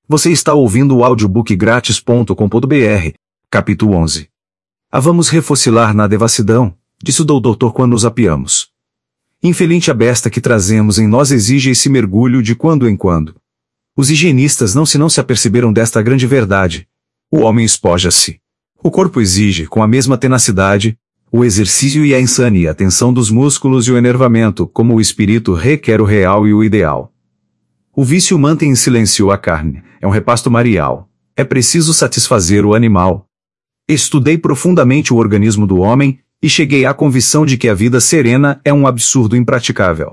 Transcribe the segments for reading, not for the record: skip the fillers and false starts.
Você está ouvindo o audiobookgratis.com.br, capítulo 11. Vamos refocilar na devassidão, disse o doutor quando nos apiamos. Infelinte a besta que trazemos em nós exige esse mergulho de quando em quando. Os higienistas não se aperceberam desta grande verdade. O homem espoja-se. O corpo exige, com a mesma tenacidade, o exercício e a insânia tensão dos músculos e o enervamento, como o espírito requer o real e o ideal. O vício mantém em silêncio a carne, é um repasto marial. É preciso satisfazer o animal. Estudei profundamente o organismo do homem e cheguei à convicção de que a vida serena é um absurdo impraticável.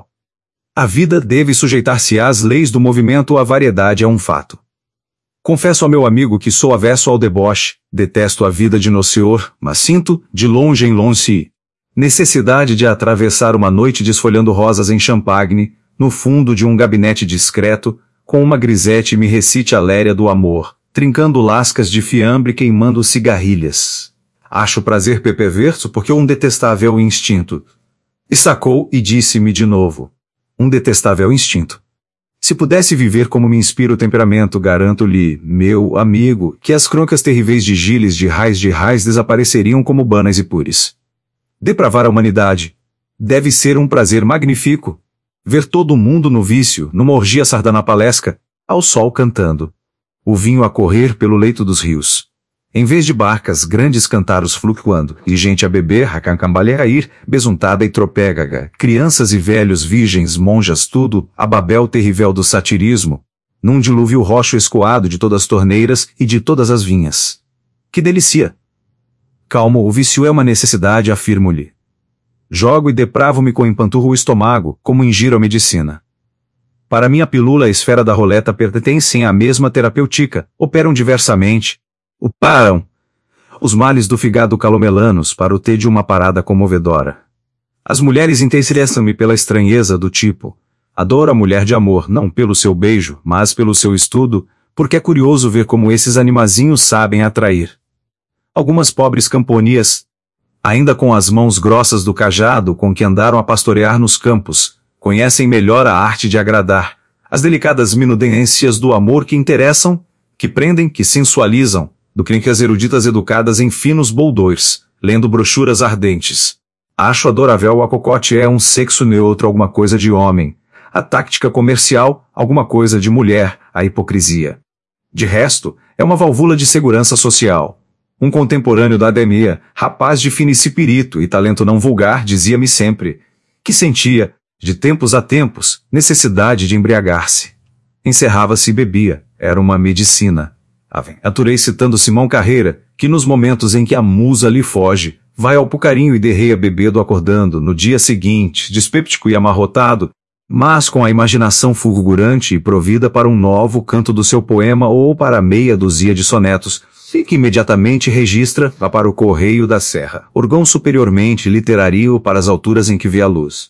A vida deve sujeitar-se às leis do movimento, a variedade é um fato. Confesso ao meu amigo que sou avesso ao deboche, detesto a vida de nocior, mas sinto, de longe em longe, necessidade de atravessar uma noite desfolhando rosas em Champagne, no fundo de um gabinete discreto, com uma grisete me recite a léria do amor, trincando lascas de fiambre queimando cigarrilhas. Acho prazer perverso porque um detestável instinto. E sacou e disse-me de novo. Um detestável instinto. Se pudesse viver como me inspira o temperamento, garanto-lhe, meu amigo, que as crônicas terríveis de Gilles de Rais desapareceriam como Banas e Pures. Depravar a humanidade deve ser um prazer magnífico. Ver todo mundo no vício, numa orgia sardanapalesca, ao sol cantando. O vinho a correr pelo leito dos rios. Em vez de barcas grandes cantaros flutuando, e gente a beber, a cancambalear, besuntada e tropégaga, crianças e velhos virgens, monjas tudo, a Babel terrível do satirismo, num dilúvio roxo escoado de todas as torneiras e de todas as vinhas. Que delícia! Calmo, o vício é uma necessidade, afirmo-lhe. Jogo e depravo-me com empanturro o estômago, como ingiro a medicina. Para mim a pilula e a esfera da roleta pertencem à mesma terapêutica, operam diversamente. Param os males do fígado calomelanos para o ter de uma parada comovedora. As mulheres interessam-me pela estranheza do tipo. Adoro a mulher de amor, não pelo seu beijo, mas pelo seu estudo, porque é curioso ver como esses animazinhos sabem atrair. Algumas pobres camponias, ainda com as mãos grossas do cajado com que andaram a pastorear nos campos, conhecem melhor a arte de agradar, as delicadas minudências do amor que interessam, que prendem, que sensualizam, do que as eruditas educadas em finos boudoirs, lendo brochuras ardentes. Acho adorável a cocote é um sexo neutro, alguma coisa de homem, a tática comercial, alguma coisa de mulher, a hipocrisia. De resto, é uma válvula de segurança social. Um contemporâneo da Ademia, rapaz de fino espírito e talento não vulgar, dizia-me sempre que sentia, de tempos a tempos, necessidade de embriagar-se. Encerrava-se e bebia, era uma medicina. Aturei citando Simão Carreira, que nos momentos em que a musa lhe foge, vai ao pucarinho e derreia bebedo acordando, no dia seguinte, dispéptico e amarrotado, mas com a imaginação fulgurante e provida para um novo canto do seu poema ou para meia dúzia de sonetos, e que imediatamente registra, vá para o correio da serra, órgão superiormente literário para as alturas em que vê a luz.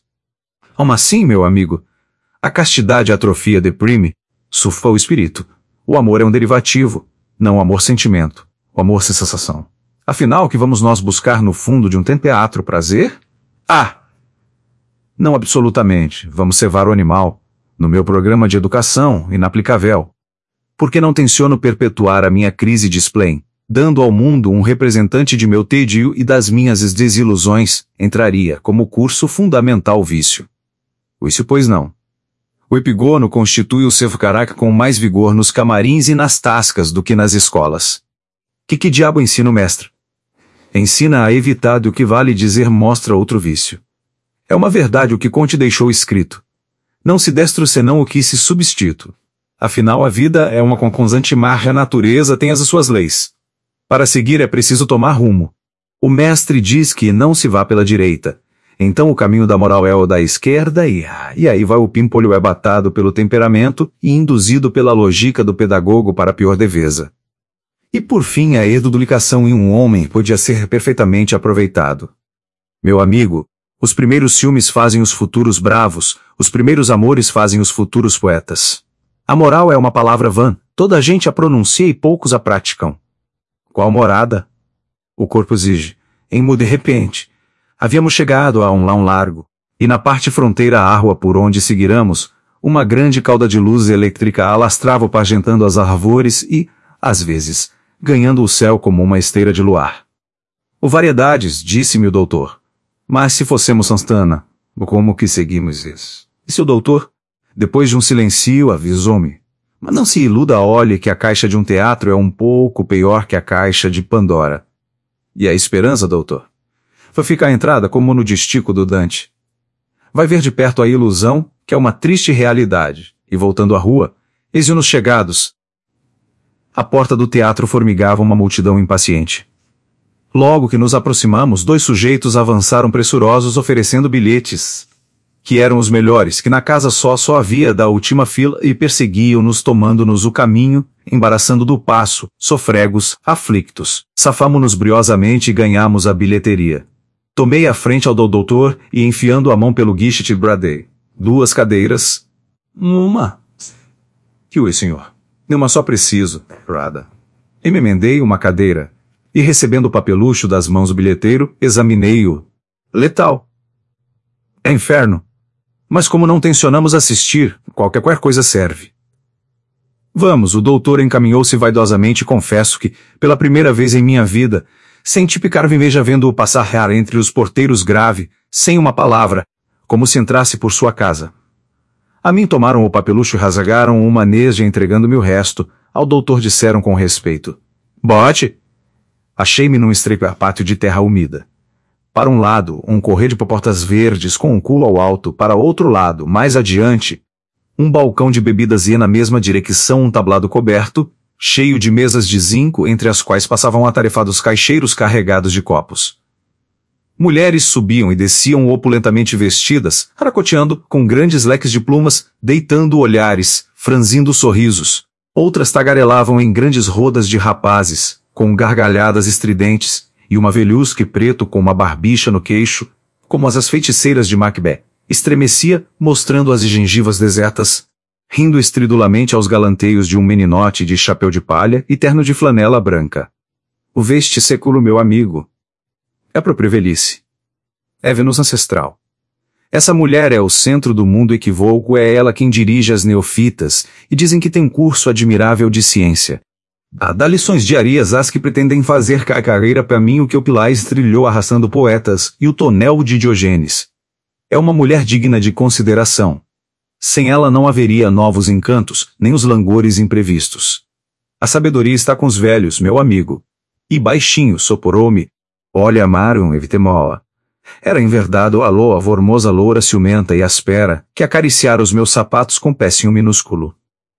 Assim, meu amigo, a castidade atrofia deprime, sufa o espírito. O amor é um derivativo, não o amor-sentimento, o amor-sensação. Afinal, o que vamos nós buscar no fundo de um teatro prazer? Não absolutamente, vamos cevar o animal, no meu programa de educação, inaplicável. Porque não tenciono perpetuar a minha crise de spleen, dando ao mundo um representante de meu tédio e das minhas desilusões, entraria como curso fundamental vício. O vício, pois não. O epigono constitui o seu caráter com mais vigor nos camarins e nas tascas do que nas escolas. Que diabo ensina o mestre? Ensina a evitar do que vale dizer mostra outro vício. É uma verdade o que Conte deixou escrito. Não se destro senão o que se substituto. Afinal a vida é uma constante marcha, a natureza tem as suas leis. Para seguir é preciso tomar rumo. O mestre diz que não se vá pela direita. Então o caminho da moral é o da esquerda e aí vai o pimpolho é batado pelo temperamento e induzido pela lógica do pedagogo para a pior devesa. E por fim a educação em um homem podia ser perfeitamente aproveitado. Meu amigo, os primeiros ciúmes fazem os futuros bravos, os primeiros amores fazem os futuros poetas. A moral é uma palavra vã, toda a gente a pronuncia e poucos a praticam. Qual morada? O corpo exige. Em de repente, havíamos chegado a um largo, e na parte fronteira à rua por onde seguiramos, uma grande cauda de luz elétrica alastrava pargentando as árvores e, às vezes, ganhando o céu como uma esteira de luar. O variedades, disse-me o doutor. Mas se fossemos Santana, como que seguimos isso? E o doutor, depois de um silêncio, avisou-me. Mas não se iluda, olhe que a caixa de um teatro é um pouco pior que a caixa de Pandora. E a esperança, doutor? Vai ficar a entrada como no dístico do Dante. Vai ver de perto a ilusão, que é uma triste realidade, e voltando à rua, eis-nos chegados. À porta do teatro formigava uma multidão impaciente. Logo que nos aproximamos, 2 sujeitos avançaram pressurosos oferecendo bilhetes, que eram os melhores, que na casa só havia da última fila, e perseguiam-nos tomando-nos o caminho, embaraçando do passo, sofregos, aflictos. Safamo-nos briosamente e ganhamos a bilheteria. Tomei a frente ao do doutor e, enfiando a mão pelo guichete, bradei. 2 cadeiras. Uma. Que oi, senhor? Uma só preciso, Prada. E me emendei uma cadeira. E recebendo o papelucho das mãos do bilheteiro, examinei-o. Letal. É inferno. Mas como não tencionamos assistir, qualquer coisa serve. Vamos, o doutor encaminhou-se vaidosamente e confesso que, pela primeira vez em minha vida, senti picar inveja vendo-o passar entre os porteiros grave, sem uma palavra, como se entrasse por sua casa. A mim tomaram o papelucho e rasgaram uma neja entregando-me o resto, ao doutor disseram com respeito. Bote! Achei-me num estreito de terra úmida. Para um lado, um correr de portas verdes com um culo ao alto, para outro lado, mais adiante, um balcão de bebidas e na mesma direção um tablado coberto, cheio de mesas de zinco entre as quais passavam atarefados caixeiros carregados de copos. Mulheres subiam e desciam opulentamente vestidas, haracoteando, com grandes leques de plumas, deitando olhares, franzindo sorrisos. Outras tagarelavam em grandes rodas de rapazes, com gargalhadas estridentes, e uma velhusque preto com uma barbicha no queixo, como as feiticeiras de Macbeth, estremecia, mostrando as gengivas desertas, rindo estridulamente aos galanteios de um meninote de chapéu de palha e terno de flanela branca. O veste século, meu amigo. É a própria velhice. É Vênus ancestral. Essa mulher é o centro do mundo equívoco, é ela quem dirige as neofitas, e dizem que tem um curso admirável de ciência. Dá lições diárias às que pretendem fazer carreira para mim o que o Pilais trilhou arrastando poetas e o tonel de Diogênes. É uma mulher digna de consideração. Sem ela não haveria novos encantos, nem os langores imprevistos. A sabedoria está com os velhos, meu amigo. E baixinho soporou-me. Olha, Marion Evitemoa. Era em verdade a loa formosa loura ciumenta e áspera, que acariciara os meus sapatos com pezinho minúsculo.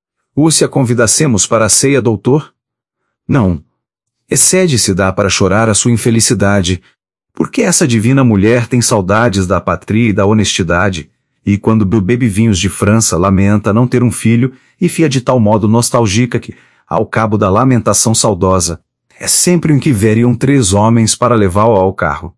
Se a convidassemos para a ceia, doutor? Não. Excede-se dá para chorar a sua infelicidade, porque essa divina mulher tem saudades da pátria e da honestidade, e quando bebe vinhos de França lamenta não ter um filho e fia de tal modo nostálgica que, ao cabo da lamentação saudosa, é sempre em que veriam 3 homens para levá-lo ao carro.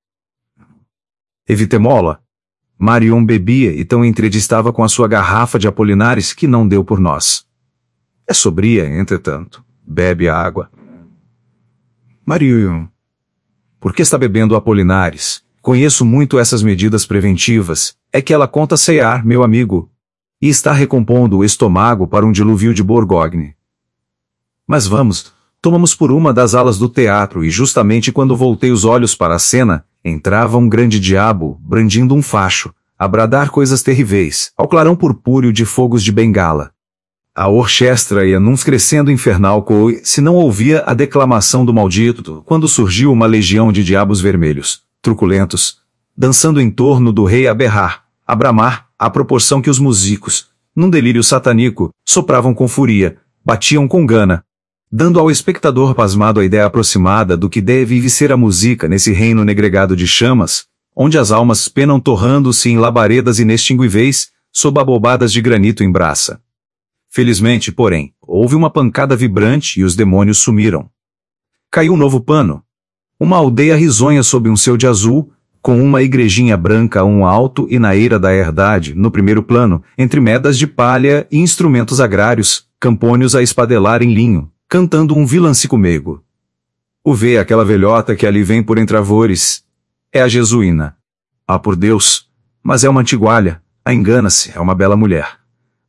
Evitemola. Marion bebia e tão entredistava com a sua garrafa de Apolinares que não deu por nós. É sobria, entretanto. Bebe a água. Marion. Por que está bebendo Apolinares? Conheço muito essas medidas preventivas. É que ela conta cear, meu amigo. E está recompondo o estômago para um dilúvio de Bourgogne. Mas vamos, tomamos por uma das alas do teatro e justamente quando voltei os olhos para a cena, entrava um grande diabo, brandindo um facho, a bradar coisas terríveis, ao clarão purpúreo de fogos de bengala. A orquestra ia num crescendo infernal se não ouvia a declamação do maldito, quando surgiu uma legião de diabos vermelhos, truculentos, dançando em torno do rei a berrar, a bramar, à proporção que os músicos, num delírio satânico, sopravam com fúria, batiam com gana, dando ao espectador pasmado a ideia aproximada do que deve ser a música nesse reino negregado de chamas, onde as almas penam torrando-se em labaredas inextinguíveis, sob abobadas de granito em braça. Felizmente, porém, houve uma pancada vibrante e os demônios sumiram. Caiu um novo pano. Uma aldeia risonha sob um céu de azul, com uma igrejinha branca a um alto e na eira da herdade, no primeiro plano, entre medas de palha e instrumentos agrários, campônios a espadelar em linho, cantando um vilancico meigo. Vê aquela velhota que ali vem por entre avores. É a jesuína. Ah, por Deus! Mas é uma antigualha. A engana-se, é uma bela mulher.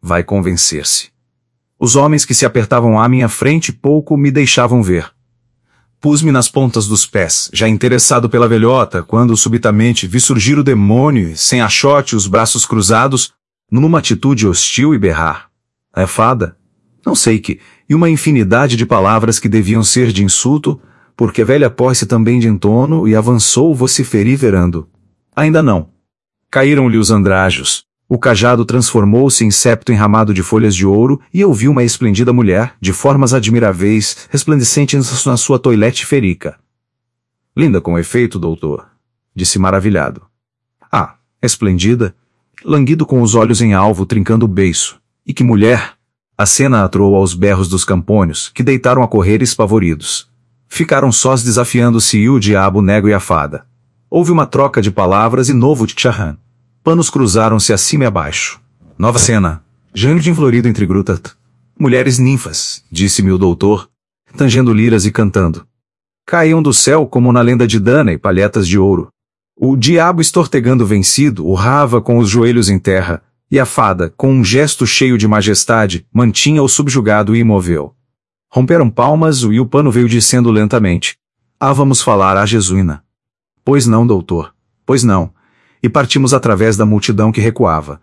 vai convencer-se. Os homens que se apertavam à minha frente pouco me deixavam ver. Pus-me nas pontas dos pés, já interessado pela velhota, quando subitamente vi surgir o demônio e, sem achote, os braços cruzados, numa atitude hostil e berrar. É fada? Não sei que, e uma infinidade de palavras que deviam ser de insulto, porque a velha pôs-se também de entono e avançou vociferando. Ainda não. Caíram-lhe os andrajos. O cajado transformou-se em septo enramado de folhas de ouro e eu vi uma esplendida mulher, de formas admiráveis, resplandecente na sua toilette ferica. Linda com efeito, doutor, disse maravilhado. Ah, esplendida, languido com os olhos em alvo trincando o beiço. E que mulher! A cena atroou aos berros dos campônios, que deitaram a correr espavoridos. Ficaram sós desafiando-se e o diabo negro e a fada. Houve uma troca de palavras e novo tcharran. Panos cruzaram-se acima e abaixo. Nova cena. Jardim florido entre grutas. Mulheres ninfas, disse-me o doutor, tangendo liras e cantando. Caíam do céu como na lenda de Dana e palhetas de ouro. O diabo estortegando vencido, urrava com os joelhos em terra, e a fada, com um gesto cheio de majestade, mantinha-o subjugado e imóvel. Romperam palmas e o pano veio dizendo lentamente. Ah, vamos falar à jesuína. Pois não, doutor. Pois não. E partimos através da multidão que recuava.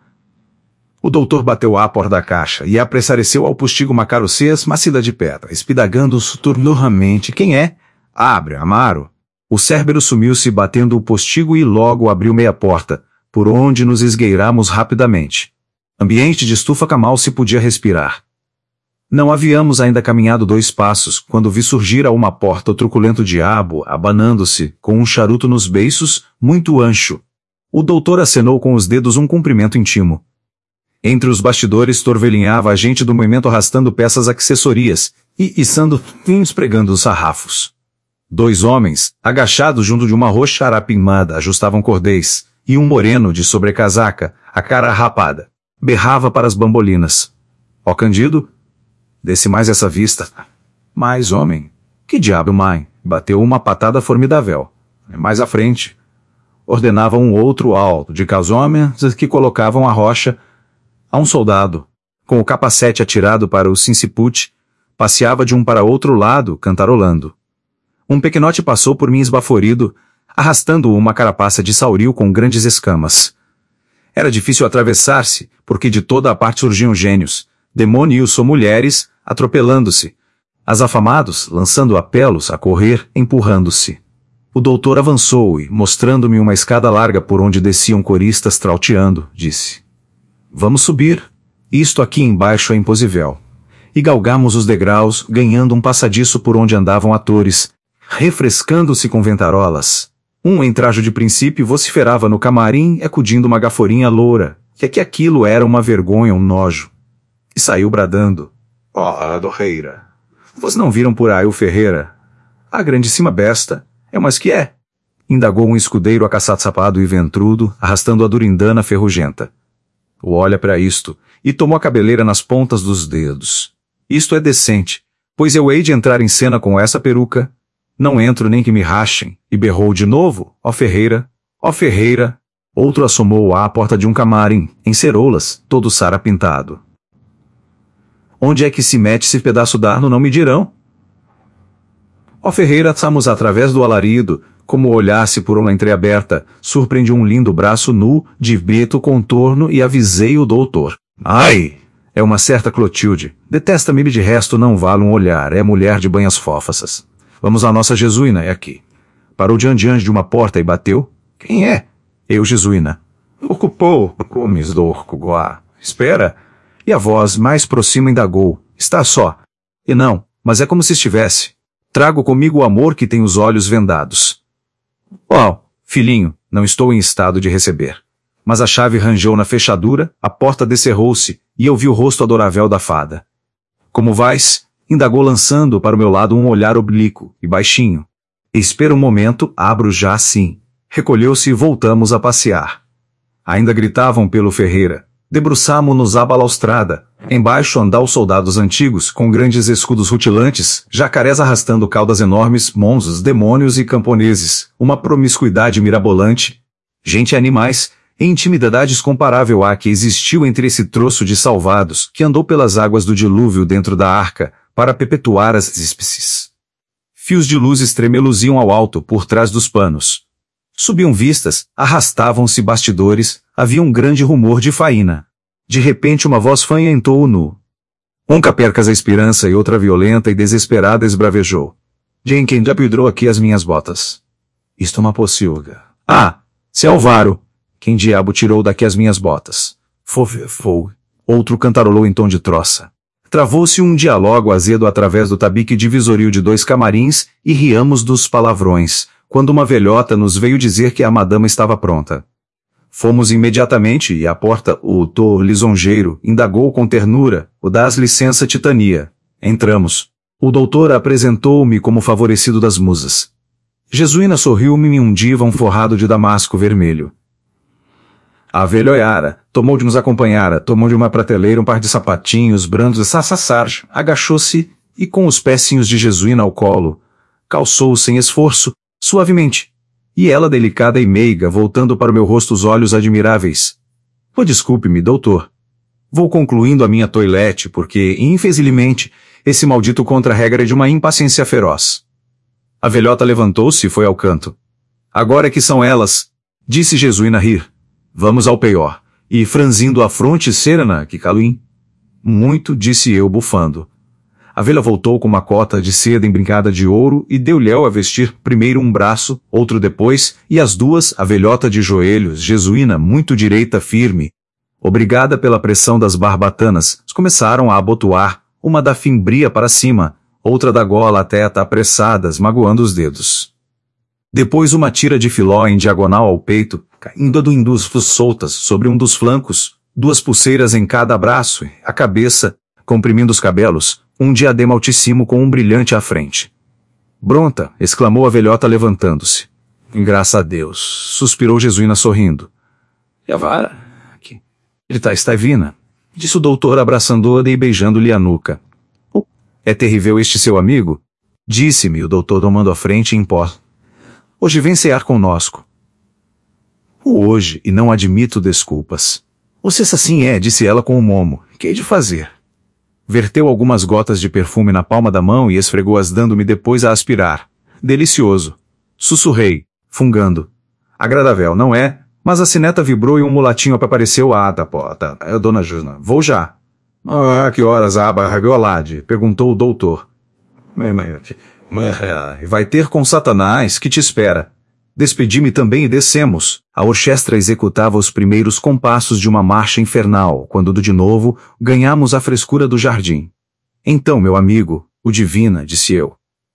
O doutor bateu à porta da caixa e apressareceu ao postigo uma carocês macida de pedra, espidagando soturnuramente. Quem é? Abre, Amaro. O cérbero sumiu-se batendo o postigo e logo abriu meia porta, por onde nos esgueiramos rapidamente. Ambiente de estufa mal se podia respirar. Não havíamos ainda caminhado 2 passos, quando vi surgir a uma porta o truculento diabo, abanando-se, com um charuto nos beiços, muito ancho. O doutor acenou com os dedos um cumprimento intimo. Entre os bastidores torvelinhava a gente do movimento arrastando peças acessorias, e içando fins pregando os sarrafos. 2 homens, agachados junto de uma roxa arapimada, ajustavam cordéis, e um moreno de sobrecasaca, a cara rapada, berrava para as bambolinas. Ó Candido, desce mais essa vista. Mais homem. Que diabo, mãe? Bateu uma patada formidável. Mais à frente. Ordenava um outro alto, de homens que colocavam a rocha a um soldado, com o capacete atirado para o sincipute, passeava de um para outro lado, cantarolando. Um pequenote passou por mim esbaforido, arrastando uma carapaça de sauril com grandes escamas. Era difícil atravessar-se, porque de toda a parte surgiam gênios, demônios ou mulheres, atropelando-se, as afamados, lançando apelos, a correr, empurrando-se. O doutor avançou e, mostrando-me uma escada larga por onde desciam coristas trauteando, disse: Vamos subir. Isto aqui embaixo é impossível. E galgamos os degraus, ganhando um passadiço por onde andavam atores, refrescando-se com ventarolas. Um em trajo de princípio vociferava no camarim, acudindo uma gaforinha loura, que aquilo era uma vergonha, um nojo. E saiu bradando: Ó, dorreira, vós não viram por aí o Ferreira? A grandíssima besta. É, mas que é? Indagou um escudeiro acaçado-sapado e ventrudo, arrastando a durindana ferrugenta. Olha para isto, e tomou a cabeleira nas pontas dos dedos. Isto é decente, pois eu hei de entrar em cena com essa peruca. Não entro nem que me rachem, e berrou de novo, ó Ferreira, ó Ferreira. Outro assomou à porta de um camarim, em ceroulas, todo sarapintado. Onde é que se mete esse pedaço d'arno, não me dirão? Ó Ferreira, estamos através do alarido, como olhasse por uma entreaberta, surpreendi um lindo braço nu, de preto contorno e avisei o doutor. Ai! É uma certa Clotilde. Detesta-me de resto não vale um olhar, é mulher de banhas fófaças. Vamos à nossa jesuína, é aqui. Parou diante de uma porta e bateu. Quem é? Eu, jesuína. Ocupou, comes do orcoguá. Espera. E a voz mais próxima indagou. Está só. E não, mas é como se estivesse. Trago comigo o amor que tem os olhos vendados. Oh, filhinho, não estou em estado de receber. Mas a chave rangeu na fechadura, a porta descerrou-se, e eu vi o rosto adorável da fada. Como vais? Indagou lançando para o meu lado um olhar oblíquo e baixinho. Espera um momento, abro já assim. Recolheu-se e voltamos a passear. Ainda gritavam pelo Ferreira. Debruçamo-nos à balaustrada. Embaixo andavam os soldados antigos, com grandes escudos rutilantes, jacarés arrastando caudas enormes, monzos, demônios e camponeses, uma promiscuidade mirabolante. Gente e animais, em intimidade comparável à que existiu entre esse troço de salvados que andou pelas águas do dilúvio dentro da arca para perpetuar as espécies. Fios de luzes tremeluziam ao alto por trás dos panos. Subiam vistas, arrastavam-se bastidores, havia um grande rumor de faína. De repente uma voz fanha entoou nu. Onca percas a esperança e outra violenta e desesperada esbravejou. Quem já pendurou aqui as minhas botas? Isto é uma pocilga. Ah, se é Alvaro! Quem diabo tirou daqui as minhas botas? Fou. Outro cantarolou em tom de troça. Travou-se um diálogo azedo através do tabique divisorio de 2 camarins e riamos dos palavrões, quando uma velhota nos veio dizer que a madama estava pronta. Fomos imediatamente e à porta o Tô lisonjeiro indagou com ternura, o das licença titania. Entramos. O doutor apresentou-me como favorecido das musas. Jesuína sorriu-me em um divã forrado de damasco vermelho. A velhoiara, tomou de nos acompanhar, tomou de uma prateleira um par de sapatinhos brandos de sassarge, agachou-se e com os pecinhos de Jesuína ao colo, calçou sem esforço, suavemente. E ela delicada e meiga, voltando para o meu rosto os olhos admiráveis. Oh, desculpe-me, doutor. Vou concluindo a minha toilette, porque, infelizmente, esse maldito contra-regra é de uma impaciência feroz. A velhota levantou-se e foi ao canto. Agora é que são elas, disse Jesuína a rir. Vamos ao peior. E franzindo a fronte serena, que caluim. Muito, disse eu, bufando. A velha voltou com uma cota de seda embrincada de ouro e deu-lhe a vestir primeiro um braço, outro depois, e as duas, a velhota de joelhos, Jesuína muito direita firme. Obrigada pela pressão das barbatanas, começaram a abotoar, uma da fimbria para cima, outra da gola à teta apressadas, magoando os dedos. Depois uma tira de filó em diagonal ao peito, caindo do indusfos soltas sobre um dos flancos, 2 pulseiras em cada braço, a cabeça, comprimindo os cabelos, um diadema altíssimo com um brilhante à frente. Bronta, exclamou a velhota levantando-se. Graças a Deus, suspirou Jesuína sorrindo. E a vara? Aqui. Ele está vina, disse o doutor abraçando-a e beijando-lhe a nuca. Oh, é terrível este seu amigo? Disse-me o doutor tomando a frente em pó. Hoje vem cear conosco. Hoje, e não admito desculpas. Se assim é, disse ela com um momo, que hei de fazer? Verteu algumas gotas de perfume na palma da mão e esfregou-as dando-me depois a aspirar. Delicioso. Sussurrei, fungando. Agradável, não é? Mas a sineta vibrou e um mulatinho apareceu. Ah, tá, dona Juna, vou já. Ah, que horas, Barragolade? Perguntou o doutor. Vai ter com Satanás, que te espera. Despedi-me também e descemos. A orquestra executava os primeiros compassos de uma marcha infernal, quando de novo ganhamos a frescura do jardim. Então, meu amigo, o divina, disse eu.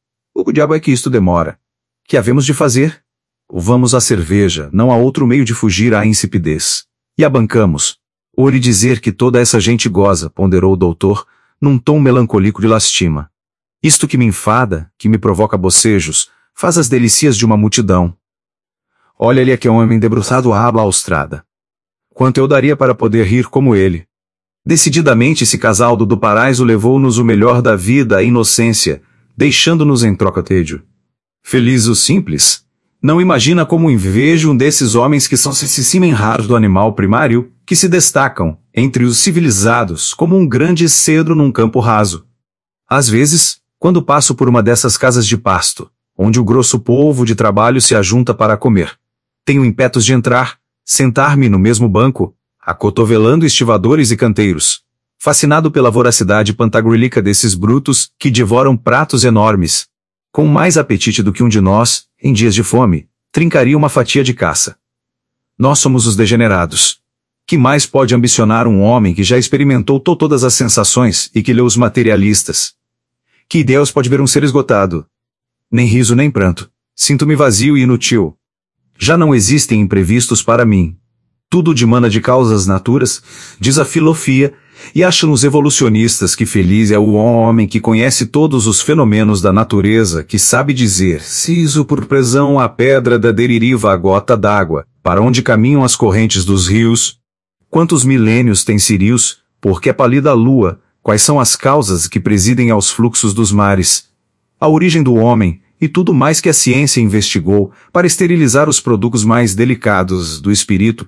O diabo é que isto demora. Que havemos de fazer? Vamos à cerveja, não há outro meio de fugir à insipidez. E abancamos. Oure dizer que toda essa gente goza, ponderou o doutor, num tom melancólico de lastima. Isto que me enfada, que me provoca bocejos, faz as delícias de uma multidão. Olha-lhe aqui um homem debruçado à balaustrada. Quanto eu daria para poder rir como ele. Decididamente esse casal do paraíso levou-nos o melhor da vida, a inocência, deixando-nos em troca tédio. Feliz o simples. Não imagina como invejo um desses homens que são se raros do animal primário, que se destacam, entre os civilizados, como um grande cedro num campo raso. Às vezes, quando passo por uma dessas casas de pasto, onde o grosso povo de trabalho se ajunta para comer, tenho impetos de entrar, sentar-me no mesmo banco, acotovelando estivadores e canteiros, fascinado pela voracidade pantagruélica desses brutos que devoram pratos enormes. Com mais apetite do que um de nós, em dias de fome, trincaria uma fatia de caça. Nós somos os degenerados. Que mais pode ambicionar um homem que já experimentou todas as sensações e que leu os materialistas? Que ideias pode ver um ser esgotado? Nem riso nem pranto. Sinto-me vazio e inútil. Já não existem imprevistos para mim. Tudo dimana de causas naturas, diz a filosofia, e acham os evolucionistas que feliz é o homem que conhece todos os fenômenos da natureza, que sabe dizer, ciso por presão a pedra da deriva a gota d'água, para onde caminham as correntes dos rios. Quantos milênios tem Sirius, porque é pálida a lua, quais são as causas que presidem aos fluxos dos mares? A origem do homem, e tudo mais que a ciência investigou, para esterilizar os produtos mais delicados do espírito que,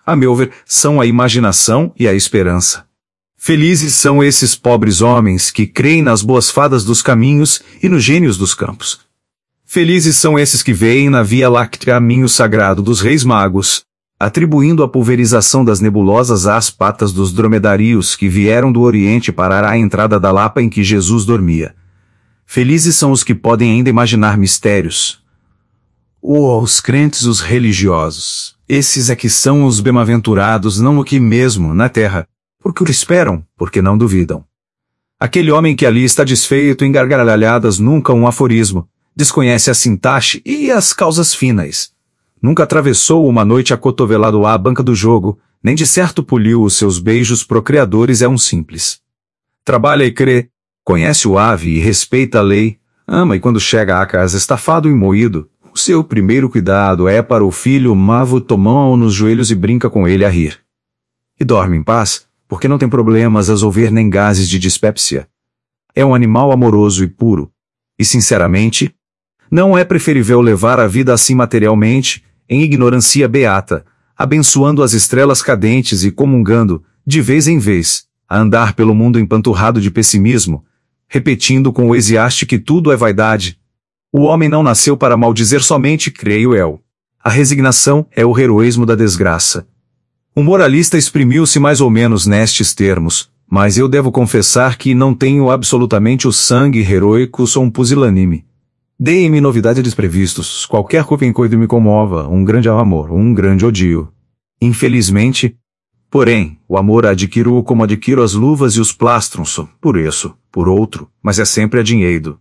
a meu ver, são a imaginação e a esperança. Felizes são esses pobres homens que creem nas boas fadas dos caminhos e nos gênios dos campos. Felizes são esses que veem na Via Láctea caminho sagrado dos reis magos, atribuindo a pulverização das nebulosas às patas dos dromedários que vieram do Oriente parar à entrada da Lapa em que Jesus dormia. Felizes são os que podem ainda imaginar mistérios. Os crentes, os religiosos, esses é que são os bem-aventurados não aqui mesmo, na terra, porque o esperam, porque não duvidam. Aquele homem que ali está desfeito em gargalhadas nunca um aforismo, desconhece a sintaxe e as causas finas. Nunca atravessou uma noite acotovelado à banca do jogo, nem de certo poliu os seus beijos procriadores é um simples. Trabalha e crê, conhece o ave e respeita a lei, ama e quando chega à casa estafado e moído, o seu primeiro cuidado é para o filho mavo tomá-o nos joelhos e brinca com ele a rir. E dorme em paz, porque não tem problemas a resolver nem gases de dispepsia. É um animal amoroso e puro. E sinceramente, não é preferível levar a vida assim materialmente, em ignorância beata, abençoando as estrelas cadentes e comungando, de vez em vez, a andar pelo mundo empanturrado de pessimismo, repetindo com o Eclesiastes que tudo é vaidade. O homem não nasceu para maldizer somente, creio eu. A resignação é o heroísmo da desgraça. O moralista exprimiu-se mais ou menos nestes termos, mas eu devo confessar que não tenho absolutamente o sangue heroico, sou um pusilânime. Deem-me novidades desprevistos, qualquer coisa me comova, um grande amor, um grande odio. Infelizmente, porém, o amor adquiro como adquiro as luvas e os plastrons, por isso, por outro, mas é sempre a dinheiro.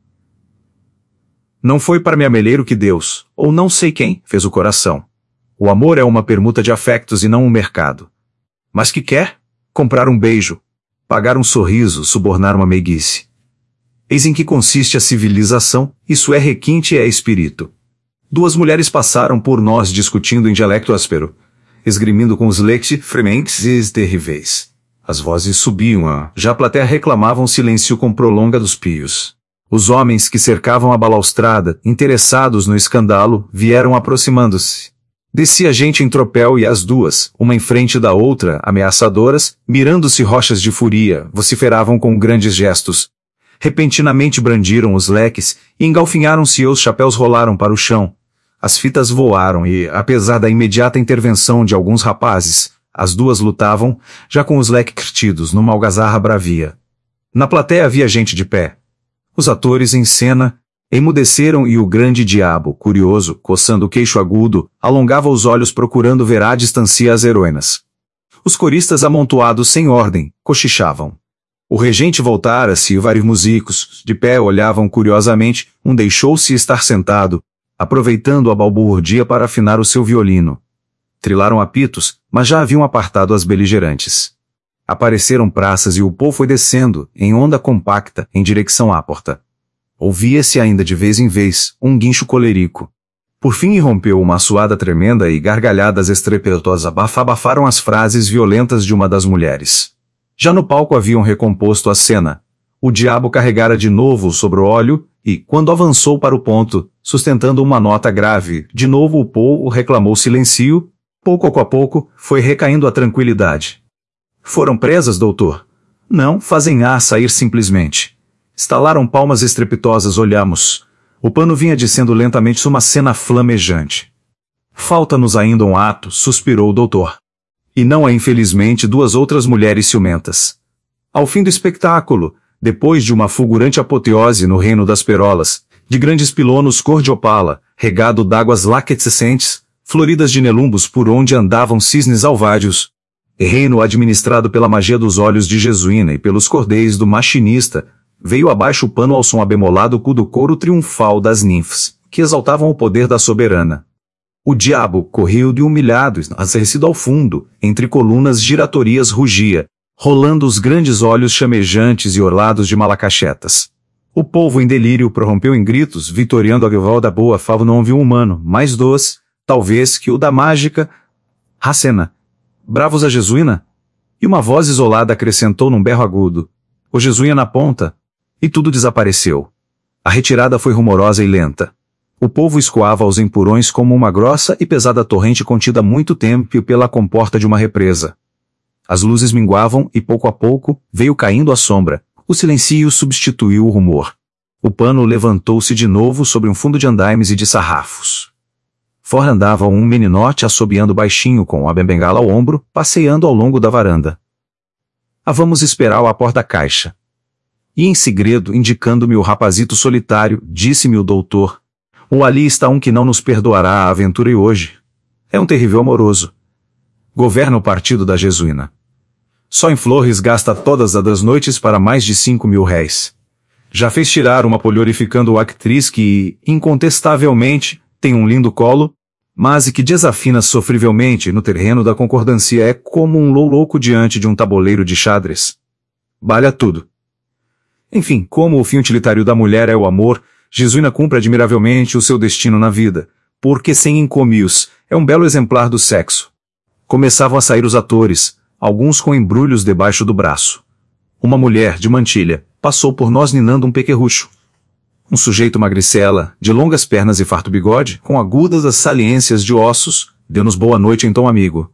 Não foi para me amelheiro que Deus, ou não sei quem, fez o coração. O amor é uma permuta de afectos e não um mercado. Mas que quer? Comprar um beijo, pagar um sorriso, subornar uma meiguice. Eis em que consiste a civilização, isso é requinte e é espírito. Duas mulheres passaram por nós discutindo em dialecto áspero, esgrimindo com os leite frementes e terríveis. As vozes subiam, já a plateia reclamava um silêncio com prolonga dos pios. Os homens que cercavam a balaustrada, interessados no escândalo, vieram aproximando-se. Descia gente em tropel e as duas, uma em frente da outra, ameaçadoras, mirando-se rochas de furia, vociferavam com grandes gestos. Repentinamente brandiram os leques e engalfinharam-se e os chapéus rolaram para o chão. As fitas voaram e, apesar da imediata intervenção de alguns rapazes, as duas lutavam, já com os leques curtidos numa algazarra bravia. Na plateia havia gente de pé. Os atores em cena emudeceram e o grande diabo, curioso, coçando o queixo agudo, alongava os olhos procurando ver à distância as heroínas. Os coristas amontoados sem ordem, cochichavam. O regente voltara-se e vários músicos, de pé, olhavam curiosamente, um deixou-se estar sentado, aproveitando a balbúrdia para afinar o seu violino. Trilaram apitos, mas já haviam apartado as beligerantes. Apareceram praças e o povo foi descendo, em onda compacta, em direção à porta. Ouvia-se ainda de vez em vez, um guincho colérico. Por fim irrompeu uma suada tremenda e gargalhadas estrepitosas abafaram as frases violentas de uma das mulheres. Já no palco haviam recomposto a cena. O diabo carregara de novo sobre o óleo, e, quando avançou para o ponto, sustentando uma nota grave, de novo o povo reclamou silêncio, pouco a pouco, foi recaindo a tranquilidade. Foram presas, doutor? Não, fazem a sair simplesmente. Estalaram palmas estrepitosas, olhamos. O pano vinha descendo lentamente uma cena flamejante. Falta-nos ainda um ato, suspirou o doutor. E não é infelizmente duas outras mulheres ciumentas. Ao fim do espetáculo, depois de uma fulgurante apoteose no reino das perolas, de grandes pilonos cor de opala, regado d'águas laquescentes, floridas de nelumbos por onde andavam cisnes alvários, reino administrado pela magia dos olhos de Jesuína e pelos cordéis do machinista, veio abaixo o pano ao som abemolado do coro triunfal das ninfas, que exaltavam o poder da soberana. O diabo, corrido e humilhado, acerrecido ao fundo, entre colunas giratorias rugia, rolando os grandes olhos chamejantes e orlados de malacachetas. O povo em delírio prorrompeu em gritos, vitoriando a rival da boa fava não viu um humano, mais doce, talvez, que o da mágica Racena. Bravos a Jesuína? E uma voz isolada acrescentou num berro agudo. O Jesuína na ponta. E tudo desapareceu. A retirada foi rumorosa e lenta. O povo escoava aos empurrões como uma grossa e pesada torrente contida há muito tempo pela comporta de uma represa. As luzes minguavam e pouco a pouco veio caindo a sombra. O silêncio substituiu o rumor. O pano levantou-se de novo sobre um fundo de andaimes e de sarrafos. Fora andava um meninote assobiando baixinho com a bengala ao ombro, passeando ao longo da varanda. Vamos esperar à porta da caixa. E em segredo, indicando-me o rapazito solitário, disse-me o doutor: "O ali está um que não nos perdoará a aventura e hoje. É um terrível amoroso. Governa o partido da Jesuína. Só em flores gasta todas as noites para mais de 5.000 réis. Já fez tirar uma polhorificando a atriz que, incontestavelmente, tem um lindo colo, mas e que desafina sofrivelmente no terreno da concordância é como um louco diante de um tabuleiro de xadrez. Balha tudo. Enfim, como o fim utilitário da mulher é o amor, Jesuína cumpre admiravelmente o seu destino na vida, porque sem encomios, é um belo exemplar do sexo. Começavam a sair os atores, alguns com embrulhos debaixo do braço. Uma mulher, de mantilha, passou por nós ninando um pequerrucho. Um sujeito magricela, de longas pernas e farto bigode, com agudas as saliências de ossos, deu-nos boa noite em tom amigo.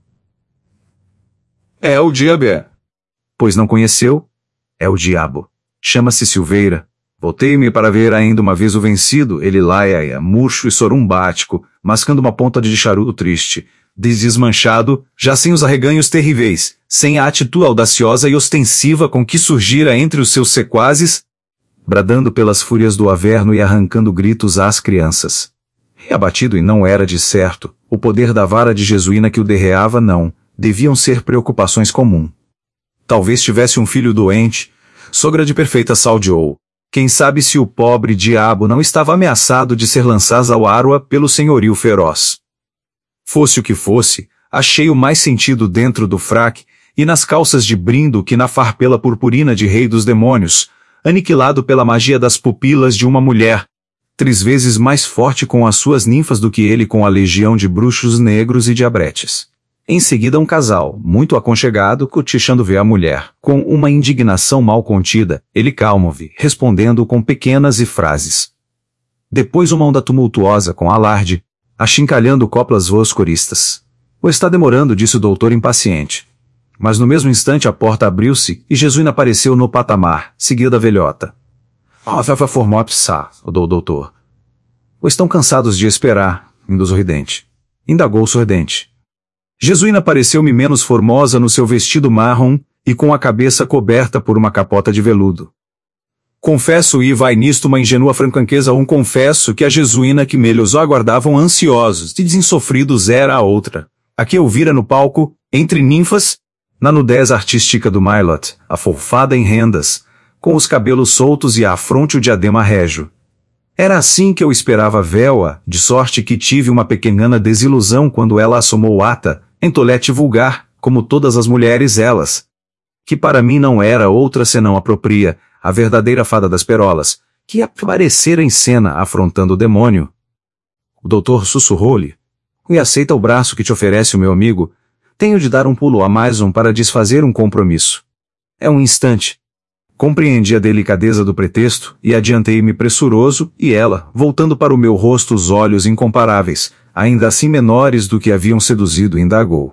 É o diabo. Pois não conheceu? É o diabo. Chama-se Silveira. Voltei-me para ver ainda uma vez o vencido, ele laia, murcho e sorumbático, mascando uma ponta de charuto triste, desmanchado, já sem os arreganhos terríveis, sem a atitude audaciosa e ostensiva com que surgira entre os seus sequazes, bradando pelas fúrias do averno e arrancando gritos às crianças. Reabatido e não era de certo, o poder da vara de Jesuína que o derreava não, deviam ser preocupações comuns. Talvez tivesse um filho doente, sogra de perfeita saúde ou, quem sabe se o pobre diabo não estava ameaçado de ser lançado ao Arua pelo senhorio feroz. Fosse o que fosse, achei o mais sentido dentro do fraque e nas calças de brindo que na farpela purpurina de rei dos demônios, aniquilado pela magia das pupilas de uma mulher, 3 vezes mais forte com as suas ninfas do que ele com a legião de bruxos negros e diabretes. Em seguida um casal, muito aconchegado, cochichando ver a mulher, com uma indignação mal contida, ele calmo-vi, respondendo com pequenas frases. Depois uma onda tumultuosa com alarde, achincalhando coplas voz coristas. "O está demorando", disse o doutor impaciente. Mas no mesmo instante a porta abriu-se e Jesuína apareceu no patamar, seguida da velhota. Formou o doutor. "Ou estão cansados de esperar", induz o ridente. Indagou o sorridente. Jesuína pareceu-me menos formosa no seu vestido marrom e com a cabeça coberta por uma capota de veludo. Confesso, e vai nisto uma ingenua franqueza, confesso que a Jesuína que meus aguardavam ansiosos e desinsofridos era a outra, a que eu vira no palco, entre ninfas, na nudez artística do Mailot, afofada em rendas, com os cabelos soltos e à fronte o diadema régio. Era assim que eu esperava vê-la, de sorte que tive uma pequenina desilusão quando ela assomou ata, em tolete vulgar, como todas as mulheres elas, que para mim não era outra senão a própria, a verdadeira fada das perolas, que aparecera em cena afrontando o demônio. O doutor sussurrou-lhe: "E aceita o braço que te oferece o meu amigo? Tenho de dar um pulo a mais para desfazer um compromisso." É um instante. Compreendi a delicadeza do pretexto e adiantei-me pressuroso, e ela, voltando para o meu rosto os olhos incomparáveis, ainda assim menores do que haviam seduzido, indagou: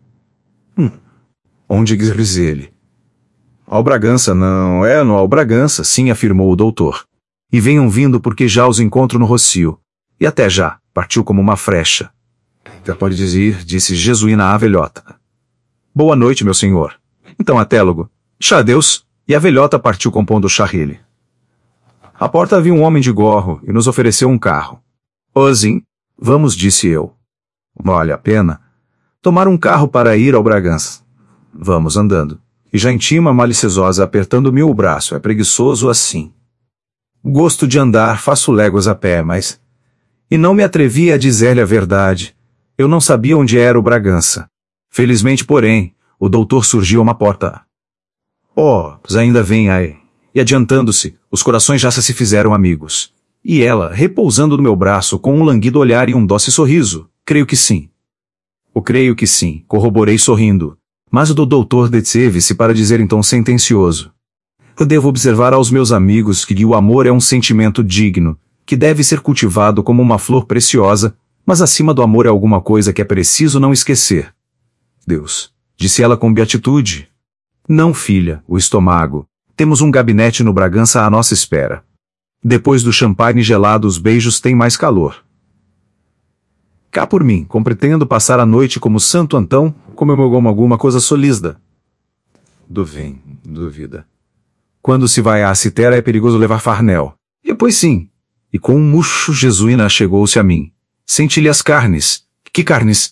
Onde diz ele?" "Ao Bragança, não é no ao Bragança", sim, afirmou o doutor. "E venham vindo porque já os encontro no Rocio. E até já, partiu como uma frecha." "Já pode dizer", disse Jesuína à velhota. "Boa noite, meu senhor. Então até logo. Xadeus." E a velhota partiu compondo o charrile. À porta havia um homem de gorro e nos ofereceu um carro. "Ozim, vamos", disse eu. "Vale a pena tomar um carro para ir ao Bragança." "Vamos andando." E já intima maliciosa apertando-me o braço, "é preguiçoso assim. Gosto de andar, faço léguas a pé, mas..." E não me atrevi a dizer-lhe a verdade. Eu não sabia onde era o Bragança. Felizmente, porém, o doutor surgiu a uma porta. Pois ainda vem aí. E adiantando-se, os corações já se fizeram amigos. E ela, repousando no meu braço com um languido olhar e um doce sorriso: "Creio que sim." "O creio que sim", corroborei sorrindo. Mas o doutor deteve-se para dizer em tom sentencioso: "Eu devo observar aos meus amigos que o amor é um sentimento digno, que deve ser cultivado como uma flor preciosa, mas acima do amor é alguma coisa que é preciso não esquecer. Deus, disse ela com beatitude. Não, filha, o estômago. Temos um gabinete no Bragança à nossa espera. Depois do champanhe gelado os beijos têm mais calor. Cá por mim, pretendo passar a noite como Santo Antão, comeu alguma coisa solícida. Duvida. Quando se vai à citera é perigoso levar farnel. E pois sim. E com um murcho jesuína chegou-se a mim. Senti-lhe as carnes. Que carnes?